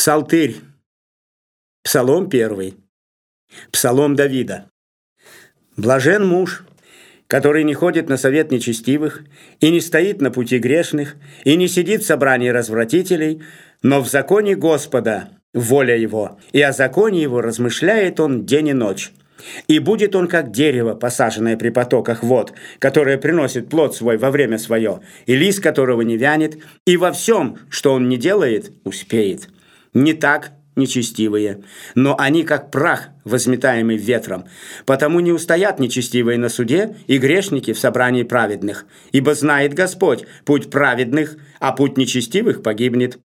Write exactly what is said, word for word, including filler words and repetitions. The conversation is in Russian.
Псалтырь. Псалом первый. Псалом Давида. Блажен муж, который не ходит на совет нечестивых, и не стоит на пути грешных, и не сидит в собрании развратителей, но в законе Господа воля его, и о законе его размышляет он день и ночь. И будет он как дерево, посаженное при потоках вод, которое приносит плод свой во время свое, и лист которого не вянет, и во всем, что он не делает, успеет. Не так нечестивые, но они как прах, возметаемый ветром. Потому не устоят нечестивые на суде и грешники в собрании праведных. Ибо знает Господь путь праведных, а путь нечестивых погибнет.